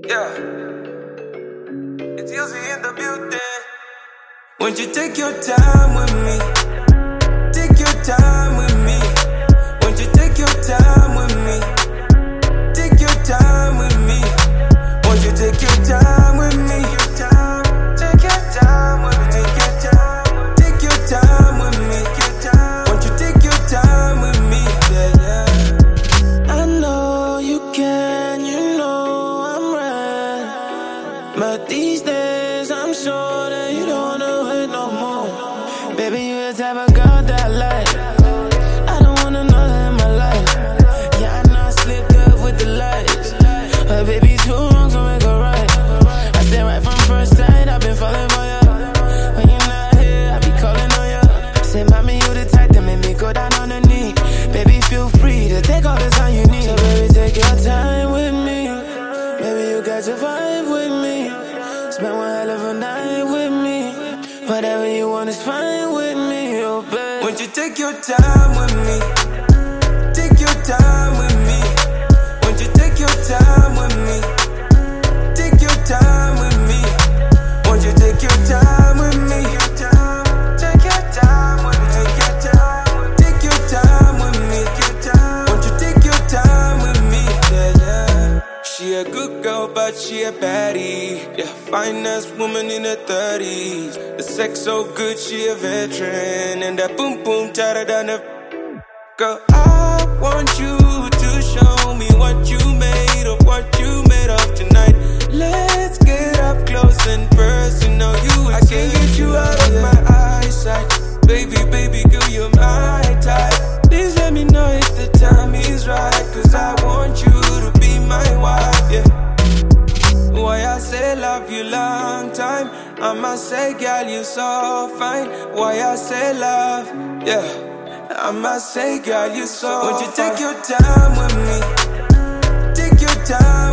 Yeah, it's usually in the building. Won't you take your time with me? Take your time with me. Won't you take your time with me? Take your time with me. Won't you take your time with me? Take your time with me. Take your time with me. Won't you take your time with me? Yeah, yeah. I know you can, you know I'm right. But these days I'm sure that you don't wanna wait no more. Baby, you the type of girl that I like. I don't wanna know that in my life. Yeah, I know I slipped up with the lights. But baby, two wrongs don't make a right. I said right from first sight, I've been falling for you. When you're not here, I be calling on you. Say, mommy, you the type that make me go down on the knee. Baby, feel free to take all the time you need. So baby, take your time with me. Baby, you got your vibe with me. Spend one hell of a night with me. Whatever you want is fine with me, oh babe. Won't you take your time with me? Take your time with me. Won't you take your time with me? Take your time with me. Won't you take your time with me? Take your time with me. Take your time with me. Won't you take your time with me? Yeah, yeah. She a good girl, but she a baddie. Yeah, finest woman in her 30s. The sex so good, she a veteran. And that boom boom tighter than a. Girl, I want you to show me what you made of, what you made of tonight. Let's get up close and personal. I can't get you out of my eyesight. Baby, baby girl, you're my type. Please let me know if the time is right. Cause I want you to be my wife, yeah. Why I say love you long time. I must say, girl, you so fine. Why I say love, yeah. I must say, girl, you so fine. Won't you take your time with me? Take your time.